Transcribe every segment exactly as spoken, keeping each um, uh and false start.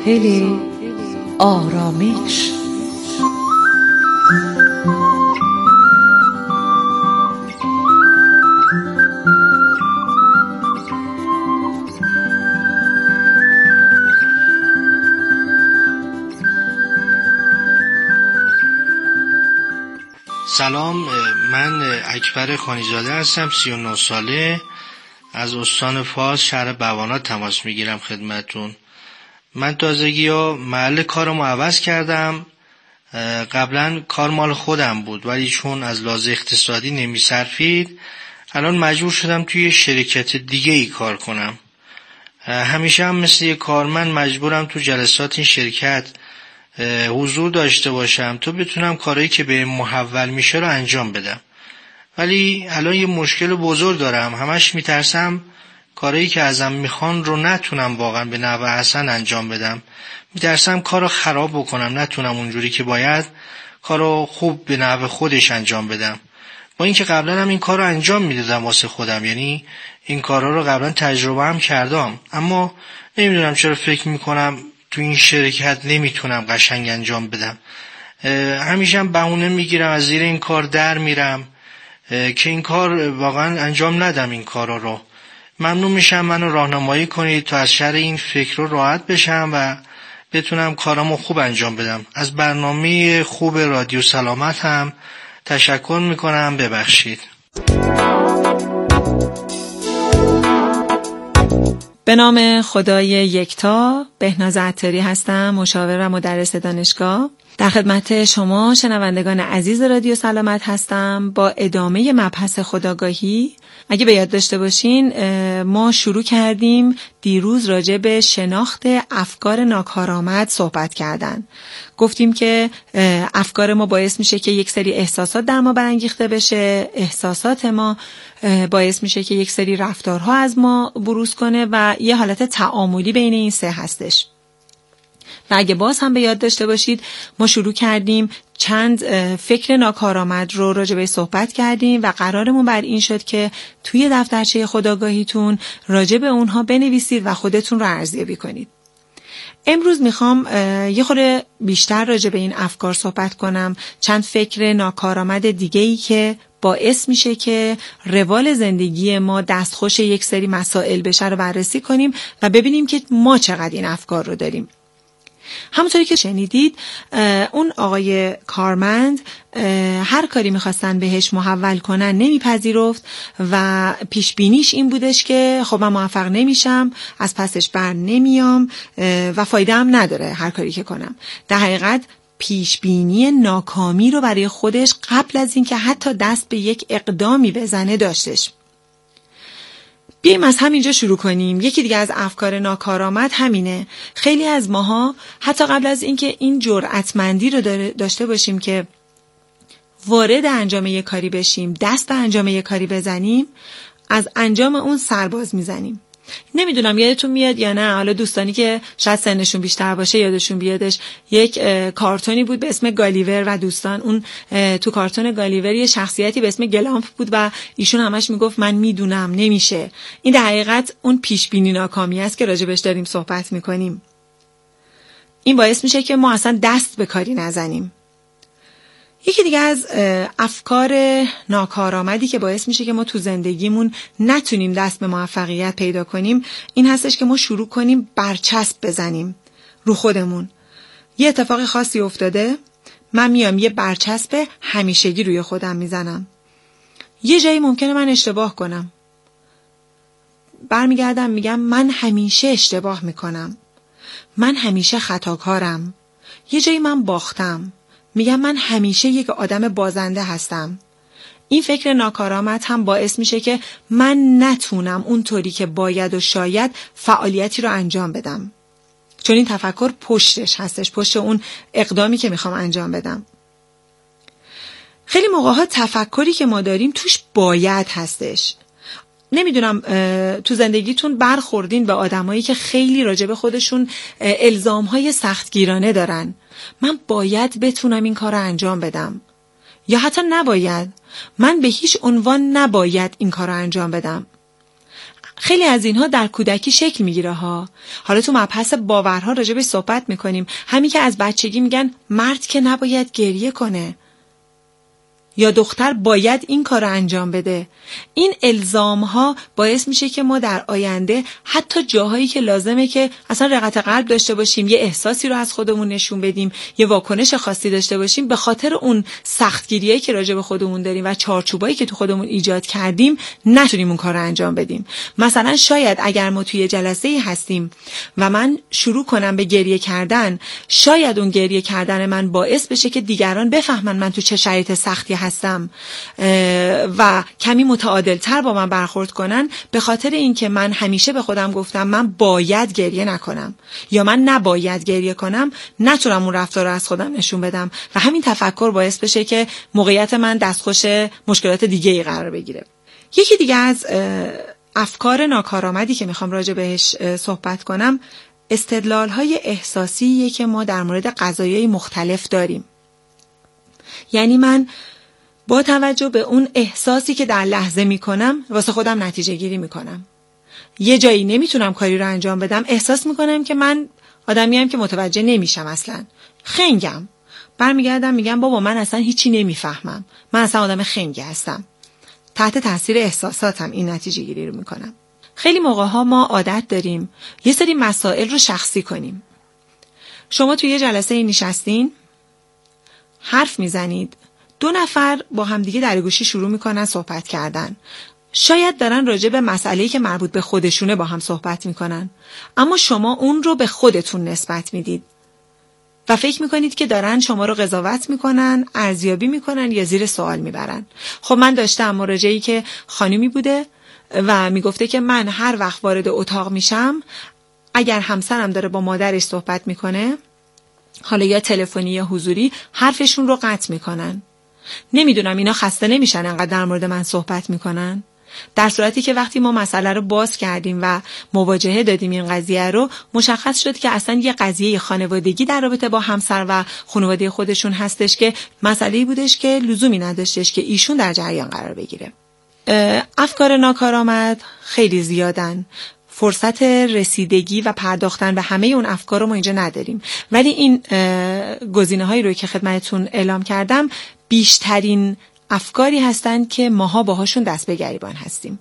ساحل آرامش. سلام، من اکبر خانیزاده هستم، سی و نه ساله، از استان فاس شهر بوانات تماس میگیرم خدمتون. من تازگی ها محل کارمو عوض کردم. قبلا کار مال خودم بود ولی چون از لحاظ اقتصادی نمیصرفید الان مجبور شدم توی شرکت دیگه ای کار کنم. همیشه هم مثل یک کارمند مجبورم تو جلسات این شرکت حضور داشته باشم تا بتونم کارهایی که به محول میشه رو انجام بدم. ولی الان یه مشکل بزرگ دارم، همش میترسم کارهایی که ازم میخوان رو نتونم واقعا به نحو احسن انجام بدم. میترسم کارو خراب بکنم، نتونم اونجوری که باید کارو خوب به نحو خودش انجام بدم. با اینکه قبلا هم این کارو انجام میدادم واسه خودم، یعنی این کارا رو قبلا تجربه هم کردم، اما نمیدونم چرا فکر میکنم تو این شرکت نمیتونم قشنگ انجام بدم. همیشه هم بهونه میگیرم از زیر این کار در میرم که این کار واقعا انجام ندم. این کارا رو ممنون میشم منو راهنمایی کنید تا از شر این فکر رو راحت بشم و بتونم کارامو خوب انجام بدم. از برنامه خوب رادیو سلامت هم تشکر میکنم، ببخشید. به نام خدای یکتا، بهناز عطاری هستم، مشاور و مدرس دانشگاه. در خدمت شما شنوندگان عزیز رادیو سلامت هستم با ادامه مبحث خودآگاهی. اگه به یاد داشته باشین ما شروع کردیم دیروز راجع به شناخت افکار ناکارآمد صحبت کردن. گفتیم که افکار ما باعث میشه که یک سری احساسات در ما برانگیخته بشه، احساسات ما باعث میشه که یک سری رفتارها از ما بروز کنه و یه حالت تعاملی بین این سه هستش. و اگه باز هم به یاد داشته باشید ما شروع کردیم چند فکر ناکارآمد رو راجع به صحبت کردیم و قرارمون بر این شد که توی دفترچه خودآگاهیتون راجع به اونها بنویسید و خودتون رو ارزیابی کنید. امروز میخوام یه خورده بیشتر راجع به این افکار صحبت کنم، چند فکر ناکارآمد دیگه‌ای که باعث میشه که روال زندگی ما دستخوش یک سری مسائل بشه رو بررسی کنیم و ببینیم که ما چقدر این افکار رو داریم. همونطوری که شنیدید اون آقای کارمند هر کاری میخواستن بهش محول کنن نمیپذیرفت و پیش بینیش این بودش که خب من موفق نمیشم، از پسش بر نمیام و فایده هم نداره هر کاری که کنم. در حقیقت پیش بینی ناکامی رو برای خودش قبل از اینکه حتی دست به یک اقدامی بزنه داشتش. بیاییم از همینجا شروع کنیم. یکی دیگه از افکار ناکارآمد همینه. خیلی از ماها حتی قبل از اینکه این جرأتمندی رو داشته باشیم که وارد انجام یک کاری بشیم، دست به انجام یک کاری بزنیم، از انجام اون سرباز میزنیم. نمیدونم یادتون میاد یا نه، حالا دوستانی که شاید سنشون بیشتر باشه یادشون بیادش، یک کارتونی بود به اسم گالیور و دوستان. اون تو کارتون گالیور یه شخصیتی به اسم گلامپ بود و ایشون همش میگفت من میدونم نمیشه. این در حقیقت اون پیش بینی ناکامی است که راجبش داریم صحبت میکنیم. این باعث میشه که ما اصلا دست به کاری نزنیم. یکی دیگه از افکار ناکارآمدی که باعث میشه که ما تو زندگیمون نتونیم دست به موفقیت پیدا کنیم این هستش که ما شروع کنیم برچسب بزنیم رو خودمون. یه اتفاق خاصی افتاده، من میام یه برچسب همیشگی روی خودم میزنم. یه جایی ممکنه من اشتباه کنم، برمیگردم میگم من همیشه اشتباه میکنم، من همیشه خطاکارم. یه جایی من باختم، میگم من همیشه یک آدم بازنده هستم. این فکر ناکارآمد هم باعث میشه که من نتونم اونطوری که باید و شاید فعالیتی رو انجام بدم، چون این تفکر پشتش هستش، پشت اون اقدامی که میخوام انجام بدم. خیلی موقعها تفکری که ما داریم توش باید هستش. نمیدونم تو زندگیتون برخوردین به آدمایی که خیلی راجع به خودشون الزامهای سختگیرانه دارن. من باید بتونم این کار رو انجام بدم، یا حتی نباید، من به هیچ عنوان نباید این کار رو انجام بدم. خیلی از اینها در کودکی شکل میگیره ها. حالا تو مبحث باورها راجبش صحبت میکنیم. همین که از بچگی میگن مرد که نباید گریه کنه یا دختر باید این کار رو انجام بده. این الزام ها باعث میشه که ما در آینده حتی جاهایی که لازمه که اصلا رقت قلب داشته باشیم، یه احساسی رو از خودمون نشون بدیم، یه واکنش خاصی داشته باشیم، به خاطر اون سختگیریایی که راجع به خودمون داریم و چارچوبایی که تو خودمون ایجاد کردیم نتونیم اون کار رو انجام بدیم. مثلا شاید اگر ما توی جلسه‌ای هستیم و من شروع کنم به گریه کردن، شاید اون گریه کردن من باعث بشه که دیگران بفهمن من تو چه شرایط سختی هستم و کمی متعادل‌تر با من برخورد کنن، به خاطر اینکه من همیشه به خودم گفتم من باید گریه نکنم یا من نباید گریه کنم، نتونم اون رفتار رو از خودم نشون بدم و همین تفکر باعث بشه که موقعیت من دستخوش مشکلات دیگه‌ای قرار بگیره. یکی دیگه از افکار ناکارآمدی که میخوام راجع بهش صحبت کنم، استدلال‌های احساسیه که ما در مورد قضایای مختلف داریم. یعنی من با توجه به اون احساسی که در لحظه میکنم واسه خودم نتیجه گیری میکنم. یه جایی نمیتونم کاری رو انجام بدم، احساس میکنم که من آدمیم که متوجه نمیشم، اصلا خنگم، برمیگردم میگم بابا من اصلا هیچی نمیفهمم، من اصلا آدم خنگی هستم، تحت تاثیر احساساتم این نتیجه گیری رو میکنم. خیلی موقع ها ما عادت داریم یه سری مسائل رو شخصی کنیم. شما توی یه جلسه نشستین، حرف میزنید، دو نفر با همدیگه در گوشی شروع میکنن صحبت کردن. شاید دارن راجع به مسئله‌ای که مربوط به خودشونه با هم صحبت میکنن، اما شما اون رو به خودتون نسبت میدید و فکر میکنید که دارن شما رو قضاوت میکنن، ارزیابی میکنن یا زیر سوال میبرن. خب من داشتم مراجعه‌ای که خانمی بوده و میگفته که من هر وقت وارد اتاق میشم، اگر همسرم داره با مادرش صحبت میکنه، حالا یا تلفنی یا حضوری، حرفشون رو قطع میکنن. نمیدونم اینا خسته نمیشن انقدر در مورد من صحبت میکنن؟ در صورتی که وقتی ما مسئله رو باز کردیم و مواجهه دادیم این قضیه رو، مشخص شد که اصلا یه قضیه خانوادگی در رابطه با همسر و خانواده خودشون هستش که مسئله‌ای بودش که لزومی نداشتش که ایشون در جریان قرار بگیره. افکار ناکارآمد خیلی زیادن. فرصت رسیدگی و پرداختن به همه اون افکار رو ما اینجا نداریم، ولی این گزینه‌هایی رو که خدمتتون اعلام کردم بیشترین افکاری هستند که ماها باهاشون دست به گریبان هستیم.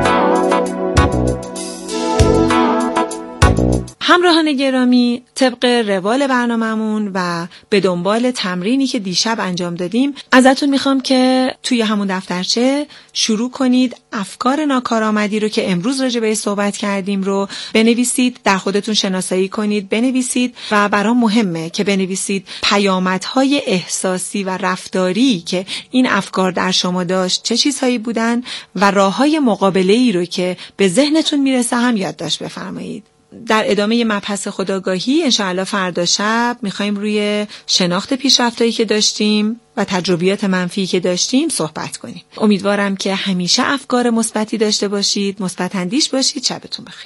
همراهان گرامی، طبق روال برنامه‌مون و به دنبال تمرینی که دیشب انجام دادیم، ازتون میخوام که توی همون دفترچه شروع کنید افکار ناکارآمدی رو که امروز راجع بهش صحبت کردیم رو بنویسید، در خودتون شناسایی کنید، بنویسید و برام مهمه که بنویسید پیامدهای احساسی و رفتاری که این افکار در شما داشت چه چیزهایی بودن و راههای مقابله‌ای رو که به ذهنتون میرسه هم یادداشت بفرمایید. در ادامه مبحث خودآگاهی انشاءالله فردا شب میخوایم روی شناخت پیشرفتایی که داشتیم و تجربیات منفی که داشتیم صحبت کنیم. امیدوارم که همیشه افکار مثبتی داشته باشید، مثبت اندیش باشید. شبتون بخیر.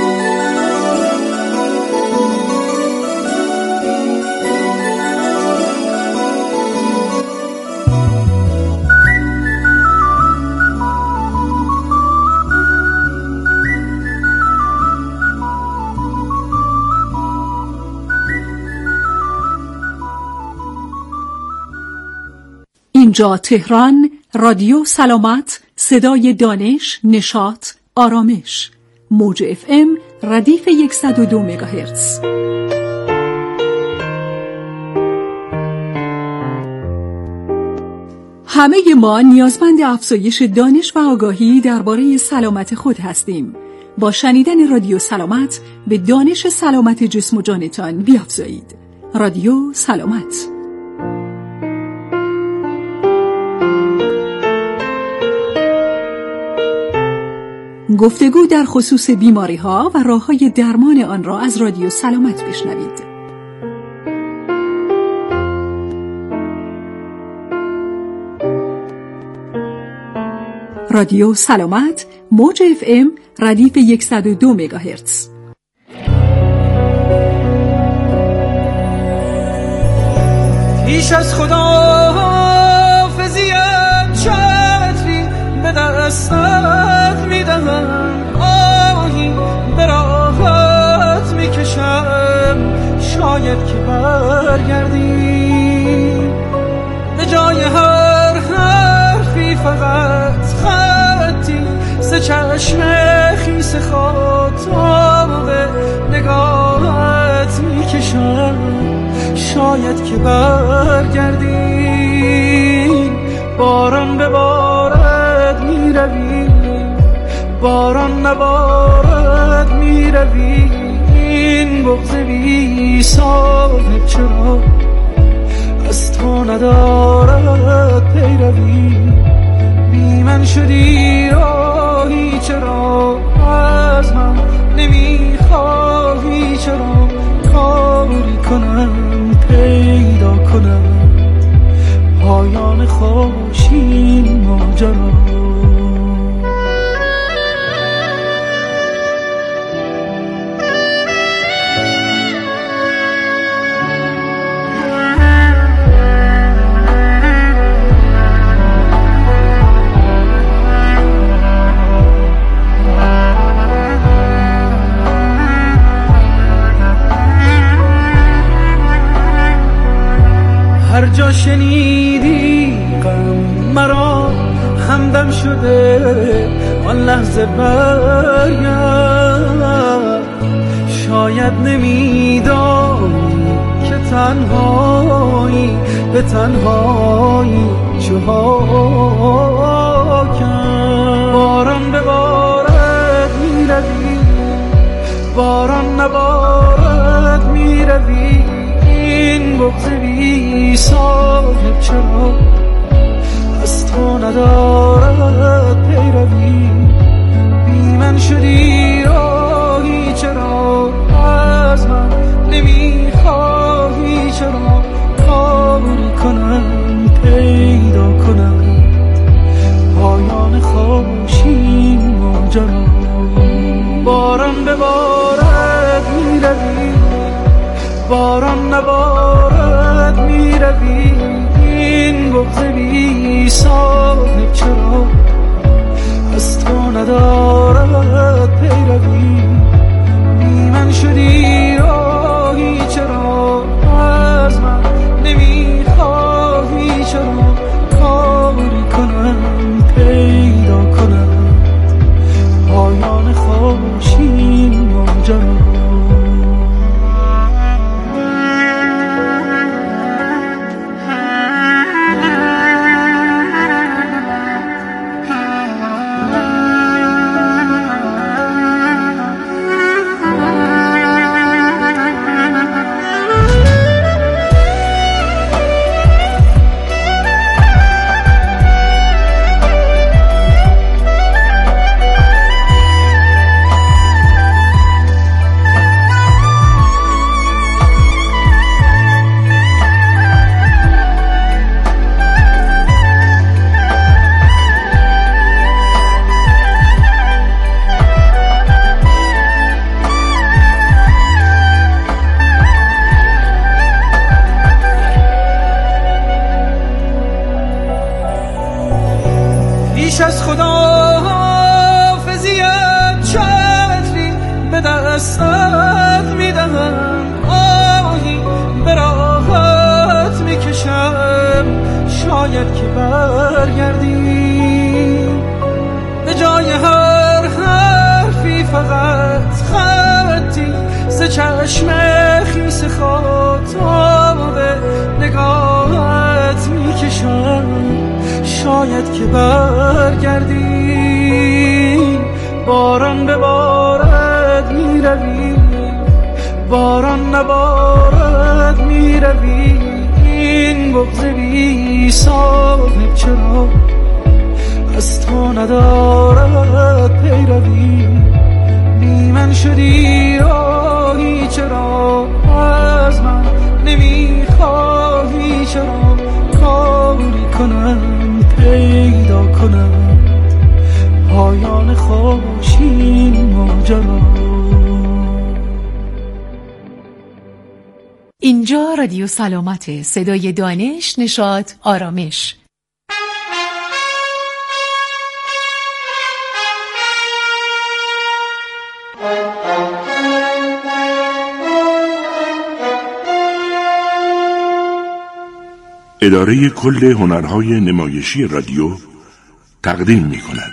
اینجا تهران، رادیو سلامت، صدای دانش، نشاط، آرامش، موج اف ام ردیف صد و دو مگاهرتز. همه ما نیازمند افزایش دانش و آگاهی درباره سلامت خود هستیم. با شنیدن رادیو سلامت به دانش سلامت جسم و جانتان بیافزایید. رادیو سلامت. گفتگو در خصوص بیماری‌ها و راه‌های درمان آن را از رادیو سلامت بشنوید. رادیو سلامت، موج اف ام ردیف صد و دو مگاهرتز. پیش از خدا فزیت چتری به دستت میدهم. شاید که برگردی به جای هر حرفی فقط خطی سه چشم خیس خاطاب نگاهت میکشم شاید که برگردی باران ببارد میروی باران نبارد میروی این بغض بی صاحب چرا از تو ندارد پیروی بی من شدی راهی چرا از من نمیخواهی چرا کاری کنم پیدا کنم پایان خوش این ماجرا هر جا شنیدی غم مرا همدم شده آن لحظه برگرد شاید نمیدانی که تنهایی به تنهایی چها کرد باران ببارد میروی باران نبارد میروی این بغض بی صاحب چرا از تو ندارد پیروی بی من شدی راهی چرا از من نمیخواهی چرا کاری کنم پیدا کنم پایان خوش این ماجرا باران ببارد میروی باران نبارد میروی این بغض بی صاحب چرا از تو ندارد پیروی بی من شدی راهی چرا از من نمیخواهی چرا کاری کنم پیدا کنم پایان خوش این ماجرا پیش از خدا حافظیت چتری به دستت میدهم آهی به راحت میکشم شاید که برگردی به جای هر حرفی فقط خطی سه چشم خیس خاطاب نگاهت میکشم شاید که برگردی باران ببارد میروی باران نبارد میروی این بغض بی صاحب چرا از تو ندارد پیروی بی من شدی راهی چرا از من نمیخواهی چرا کاری کنم پیدا کنم پایان خوش این ماجرا اینجا رادیو سلامت، صدای دانش، نشاط، آرامش. اداره کل هنرهای نمایشی رادیو تقدیم می کند.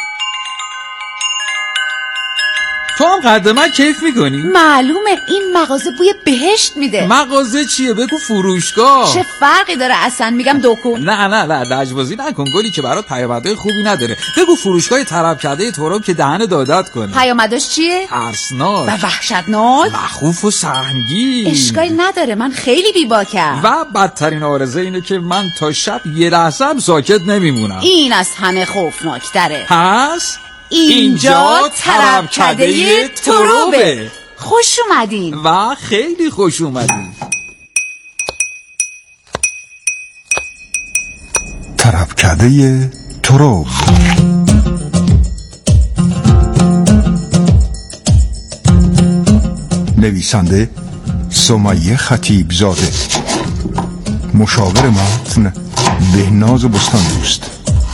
تو هم قد من کیف میکنی؟ معلومه، این مغازه بوی بهشت میده. مغازه چیه؟ بگو فروشگاه. چه فرقی داره اصلا؟ میگم دکون. نه نه نه لجبازی نکن گلی که برات پیامدهای خوبی نداره. بگو فروشگاه طرب کرده تراب که دهن دادت کنه. پیامداش چیه؟ ترسناک و وحشتناک، مخوف و سنگین. اشکالی نداره، من خیلی بیباکم. و بدترین آرزه اینه که من تا شب یه لحظه هم ساکت نمیمونم. این از همه خوفناکتره. پس اینجا طربکده تروبه. خوش اومدین. و خیلی خوش اومدین. طربکده تروب. نویسنده سمیه خطیب زاده. مشاور متن بهناز بستان دوست.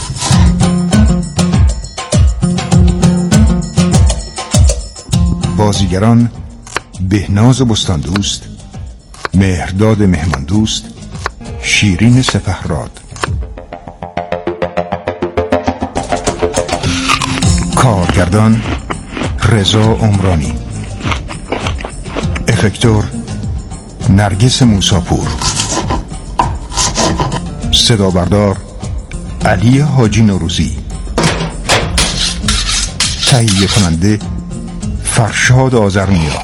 بازیگران بهناز بستان دوست، مهرداد مهمان دوست، شیرین سپهراد. کارگردان رضا عمرانی. افکتور نرگس موساپور. صدا بردار علی حاجی نوروزی. تهیه کننده فرشاد آذرنیا.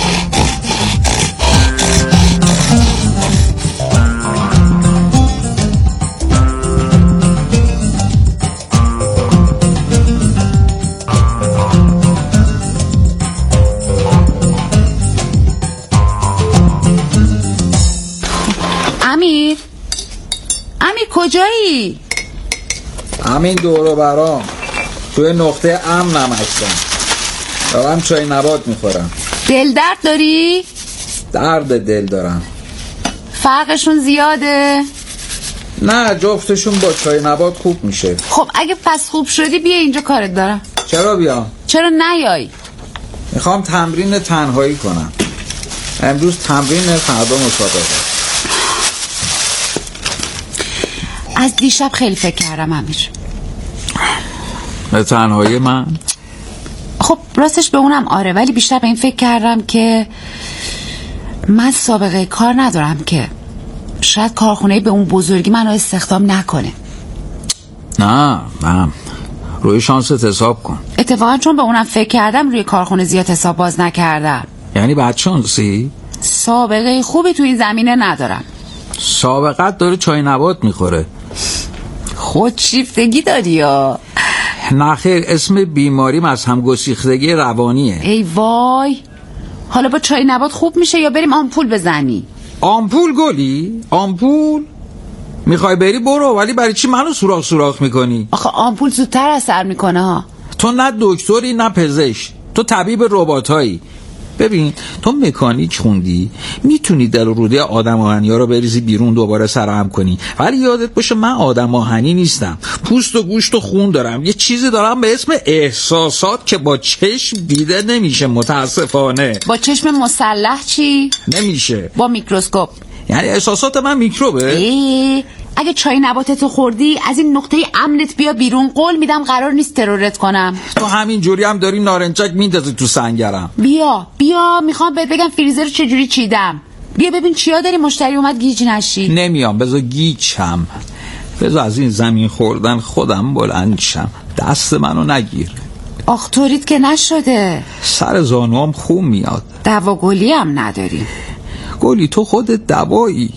امیر امیر کجایی؟ همین دورو برام توی نقطه امنم هستم. دارم چای نبات میخورم. دل درد داری؟ درد دل دارم. فرقشون زیاده؟ نه جفتشون با چای نبات خوب میشه. خب اگه پس خوب شدی بیا اینجا کارت دارم. چرا بیام؟ چرا نیای؟ میخوام تمرین تنهایی کنم. امروز تمرین، فردا مسابقه. از دیشب خیلی فکر کردم امیر. به تنهایی من؟ خب راستش به اونم آره، ولی بیشتر به این فکر کردم که من سابقه کار ندارم که شاید کارخونه به اون بزرگی منو استخدام نکنه. نه من روی شانست حساب کن. اتفاقا چون به اونم فکر کردم روی کارخونه زیاد حساب باز نکردم. یعنی بد شانسی؟ سابقه خوبی تو این زمینه ندارم. سابقت داره چای نبات میخوره. خودشیفتگی داری یا؟ نه خیر، اسم بیماریم از همگسیختگی روانیه. ای وای، حالا با چای نبات خوب میشه یا بریم آمپول بزنی؟ آمپول گلی؟ آمپول؟ میخوای بری برو، ولی برای چی منو سوراخ سوراخ میکنی؟ آخه آمپول زودتر اثر میکنه ها. تو نه دکتری نه پزشک، تو طبیب رباتایی. ببین تو مکانیک خوندی، میتونی دل و روده آدم آهنی ها رو بریزی بیرون دوباره سرهم کنی، ولی یادت باشه من آدم آهنی نیستم. پوست و گوشت و خون دارم. یه چیزی دارم به اسم احساسات که با چشم دیده نمیشه متاسفانه. با چشم مسلح چی؟ نمیشه. با میکروسکوپ. یعنی احساسات من میکروبه؟ ای اگه چای نباتتو خوردی از این نقطه امنت بیا بیرون. قول میدم قرار نیست ترورت کنم. تو همین جوری هم داری نارنجک میندازی تو سنگرم. بیا بیا میخوام بهت بگم فریزر رو چجوری چیدم. بیا ببین چیا داری، مشتری اومد گیج نشی. نمیام، بذار گیجم. بذار از این زمین خوردن خودم بلند شم. دست منو نگیر. آخ طوریت که نشده. سر زانوام خون میاد. دوا گلی هم نداری. گلی تو خودت دوایی.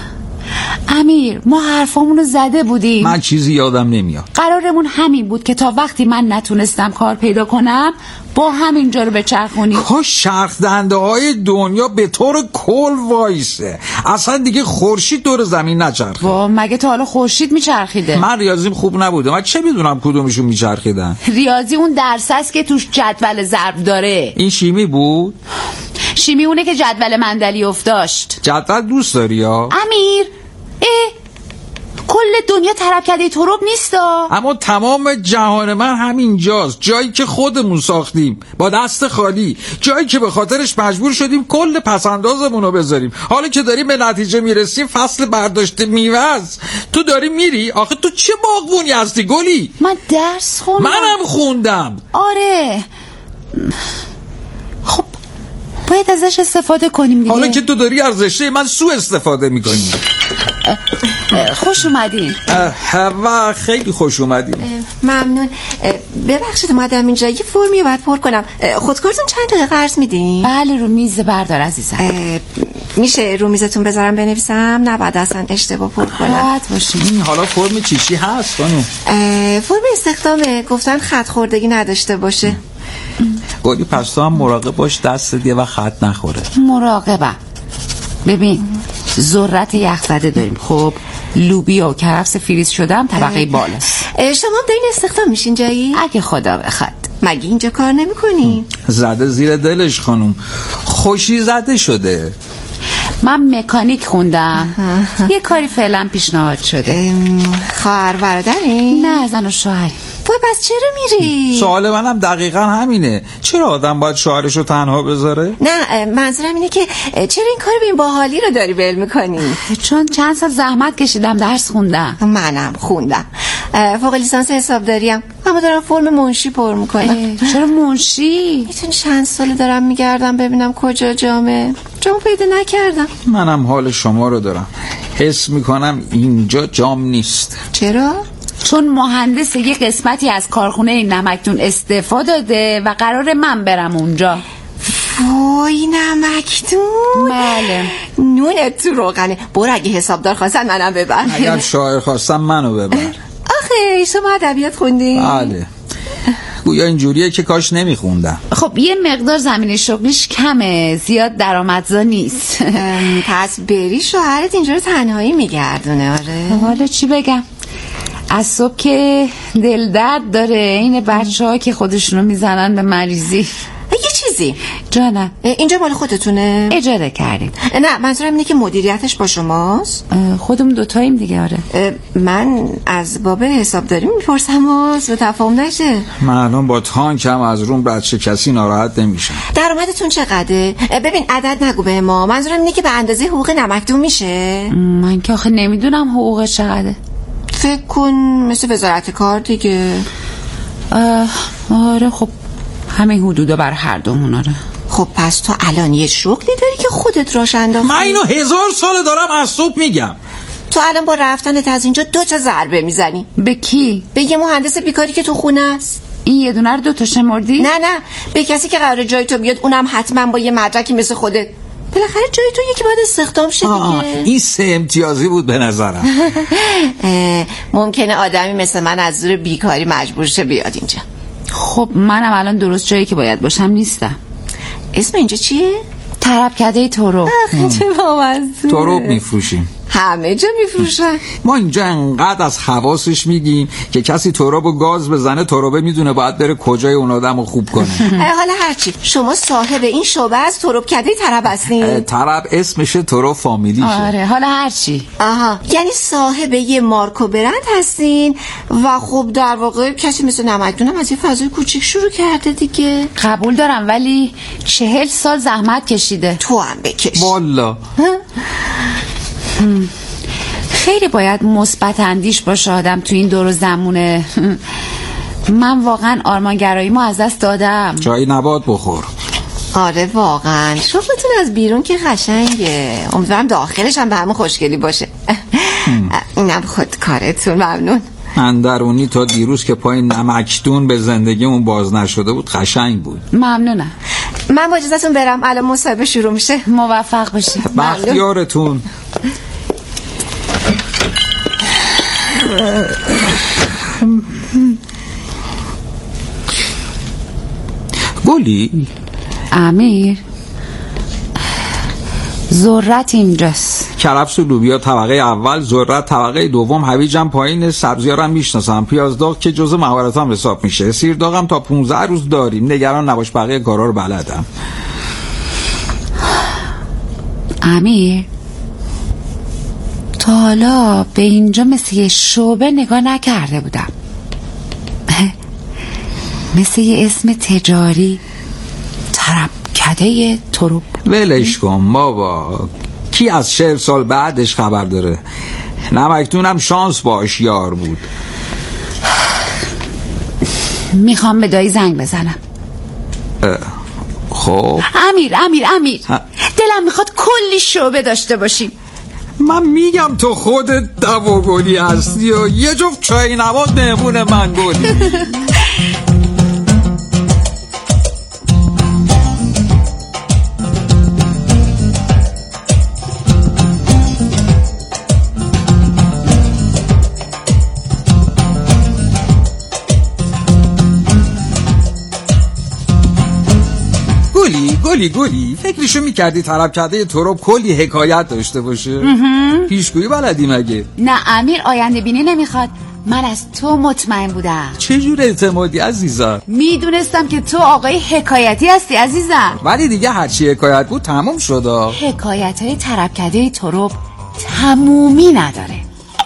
امیر ما حرفامونو زده بودیم. من چیزی یادم نمیاد. قرارمون همین بود که تا وقتی من نتونستم کار پیدا کنم با همینجا رو بچرخونی. کاش چرخ دنده های دنیا به طور کل وایسه، اصلا دیگه خورشید دور زمین نچرخه. وا مگه تا حالا خورشید میچرخیده؟ من ریاضیم خوب نبوده، من چه میدونم کدومشون میچرخیدن. ریاضی اون درس است که توش جدول ضرب داره. این شیمی بود؟ شیمی اونه که جدول مندلیف داشت. جدول دوست داری یا؟ امیر اه کل دنیا طلبکده تراب نیستا. اما تمام جهان من همینجاست، جایی که خودمون ساختیم با دست خالی، جایی که به خاطرش مجبور شدیم کل پسندازمون رو بذاریم. حالا که داریم به نتیجه میرسیم، فصل برداشت میوه است، تو داری میری؟ آخه تو چه باغبونی هستی گلی؟ من درس خوندم. منم خوندم. آره خب باید ازش استفاده کنیم دیگه. حالا که تو داری از رشته من سوء استفاده میکنی. خوش اومدین. و خیلی خوش اومدین. ممنون. ببخشید اومدم اینجا یه فرمی باید پر کنم. خودکارتون چند دقیقه قرض میدین؟ بله رو میز بردار عزیزم. میشه رو میزتون بذارم بنویسم؟ نباید اصلا اشتباه پر کنم. راحت باشین. حالا فرم چیشی هست خانم؟ فرم استخدامه، گفتن خط خوردگی نداشته باشه. گلی پس تو هم مراقب باش دست دیگه و خط نخوره. مراقبم. ببین ذرت یخزده داریم، خب لوبیا و کرفس فریز شده هم طبقه بالاست. شما دارین استخدام میشین جایی؟ اگه خدا بخواد. مگه اینجا کار نمی کنی؟ زده زیر دلش خانم، خوشی زده شده. من مکانیک خوندم. یه کاری فعلا پیشنهاد شده. خواهر برادرین؟ نه زن و شوهر. وای پس چرا میری؟ سوال منم دقیقا همینه، چرا آدم باید شوهرشو تنها بذاره؟ نه منظورم اینه که چرا این کار به این باحالی رو داری ول میکنی؟ چون چند سال زحمت کشیدم، درس خوندم. منم خوندم، فوق لیسانس حسابداریم، اما دارم فرم منشی پر میکنم. چرا منشی؟ میتونی چند ساله دارم میگردم ببینم کجا جامه، جام پیدا نکردم. منم حال شما رو دارم، حس میکنم اینجا جام نیست. چرا؟ چون مهندس یه قسمتی از کارخونه نمکدون استعفا داده و قرار من برم اونجا. وای نمکدون؟ بله. نونت تو روغنه. برو اگه حسابدار خواستن منم ببر. اگر شاعر خواستم منو ببر. آخه شما ادبیات خوندی؟ بله. گویا اینجوریه که کاش نمیخوندم. خب یه مقدار زمین شغلیش کمه، زیاد درآمدزا نیست. پس بری شوهرت اینجا رو تنهایی میگردونه. آره حالا چی بگم، از صبح که دل درد داره، این بچه ها که خودشونو میزنن به مریضی. یه چیزی جانم، اینجا مال خودتونه؟ اجاره کردیم. نه منظورم اینه که مدیریتش با شماست؟ خودمون دوتاییم دیگه. آره من از باب حسابداری میپرسم و به تفاهم نشه. من الان با تانکم از روم بچه کسی ناراحت نمیشم. درآمدتون چقدره؟ ببین عدد نگو به ما، منظورم اینه که به اندازه حقوق نمکدون میشه. من که آخه نمیدونم حقوق چقدره. فکر کن مثل وزارت کار دیگه. آره خب همین حدودا بر هر دومون. آره خب پس تو الان یه شغلی داری که خودت راش انداختی؟ من اینو هزار سال دارم از صبح میگم. تو الان با رفتنت از اینجا دو تا ضربه میزنی. به کی؟ به یه مهندس بیکاری که تو خونه است. این یه دونه رو دو تا شمردی؟ نه نه، به کسی که قراره جای تو بیاد، اونم حتما با یه مدرکی مثل خودت. بالاخره جای تو یکی باید استخدام شه دیگه. این سه امتیازی بود به نظرم. ممکنه آدمی مثل من از زور بیکاری مجبور شه بیاد اینجا. خب منم الان درست جایی که باید باشم نیستم. اسم اینجا چیه؟ طلبکده تراب. چه بامزه. تراب میفروشیم. همه جا میفروشن. ما اینجا انقدر از خواصش میگیم که کسی تراب و گاز بزنه ترابه میدونه باید بره کجای اون آدمو خوب کنه. حالا هرچی، شما صاحب این شعبه از ترابکده طرب هستین؟ طرب اسمشه، تراب فامیلیشه. آره حالا هرچی. آها، یعنی صاحب یه مارک و برند هستین و خب در واقع کسی مثل نمکدون هم از یه فضای کوچیک شروع کرده دیگه. قبول دارم ولی چهل سال زحمت کشیده. تو هم بکش والا. خیلی باید مثبت اندیش باشه آدم تو این دور و زمونه. من واقعا آرمانگراییمو از دست دادم. جایی نباد بخور. آره واقعا شغلتون از بیرون که قشنگه، امیدوارم داخلش هم به همون خوشگلی باشه. اینم خود کارتون. ممنون. اندرونی تا دیروز که پای نمکدون به زندگیمون باز نشده بود قشنگ بود. ممنونم. من با اجازهتون برم، الان مصاحبه شروع میشه. موفق باشید. بختیارتون. گلی امیر، ذرت اینجاست. کرفس و لوبیا طبقه اول، ذرت طبقه دوم، هویجم پایین، سبزیارم میشناسم، پیاز داغ که جزء مهارتام حساب میشه، سیر داغم تا پونزده روز داریم. نگران نباش بقیه کارا رو بلدم. امیر تا حالا به اینجا مثل یه شعبه نگاه نکرده بودم. مثل یه اسم تجاری، طربکده تروب. ولش کن بابا، کی از چهل سال بعدش خبر داره؟ نمکتونم شانس باش یار بود. میخوام به دایی زنگ بزنم. خب امیر امیر امیر ها. دلم میخواد کلی شعبه داشته باشیم. من میگم تو خودت دواگلی هستی و یه جفت چای نبات مهمون من گلی. گلی گلی گلی فکرشو میکردی طربکده تروب کلی حکایت داشته باشه؟ پیشگویی بلدی مگه؟ نه امیر، آینده بینی نمیخواد. من از تو مطمئن بودم. چه جور اعتمادی عزیزم؟ میدونستم که تو آقای حکایتی هستی عزیزم. ولی دیگه هرچی حکایت بود تموم شد. حکایت های طربکده تروب تمومی نداره.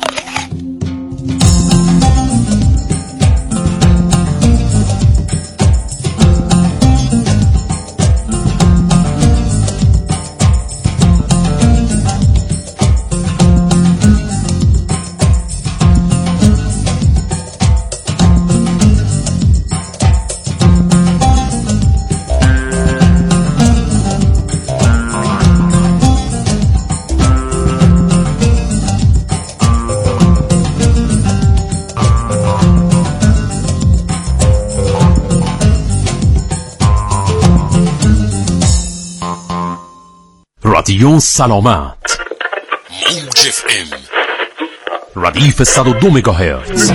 رادیو سلامت موج اف ام ردیف صد و دو مگاهرتز.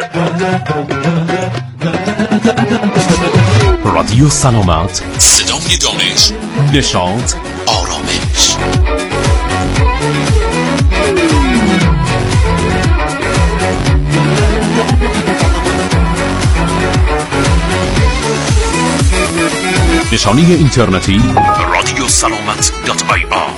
رادیو سلامت، صدای دانش، نشاط، آرامش. نشانی اینترنتی رادیو سلامت دات آی آر.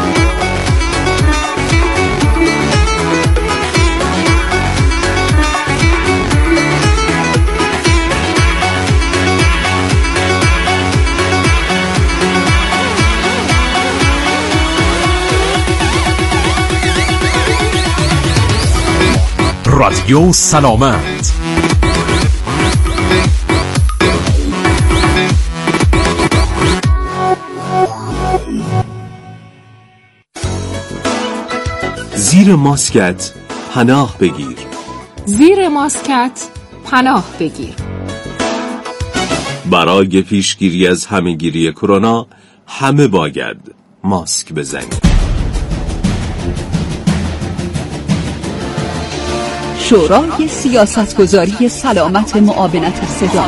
رادیو سلامت. زیر ماسکت پناه بگیر. زیر ماسکت پناه بگیر. برای پیشگیری از همهگیری کرونا همه باید ماسک بزنید. شورای سیاستگذاری سلامت معاونت صدا.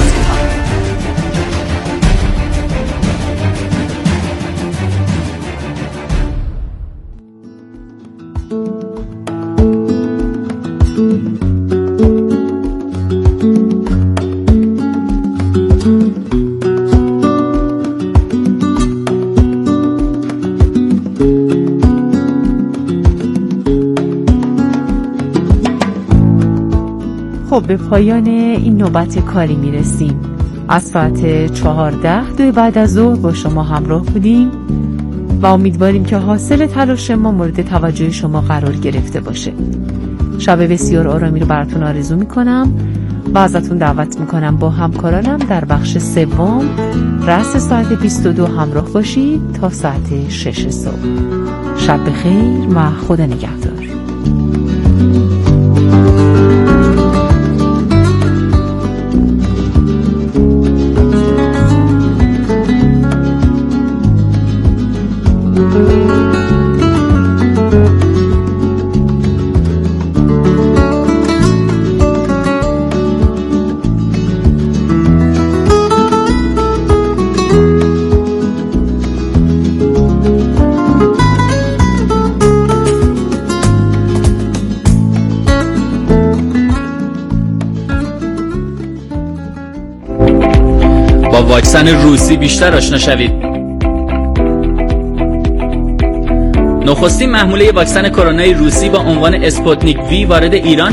خب به پایان این نوبت کاری میرسیم. از ساعت چهارده دو بعد از ظهر با شما همراه بودیم و امیدواریم که حاصل تلاش ما مورد توجه شما قرار گرفته باشه. شب بسیار آرامی رو براتون آرزو میکنم و ازتون دعوت میکنم با همکارانم در بخش سوم رأس ساعت بیست و دو همراه باشید تا ساعت شش صبح. شب بخیر و خدا نگهدار. واکسن روسی بیشتر آشنا شوید. نخستین محموله واکسن کرونا روسی با عنوان اسپوتنیک وی وارد ایران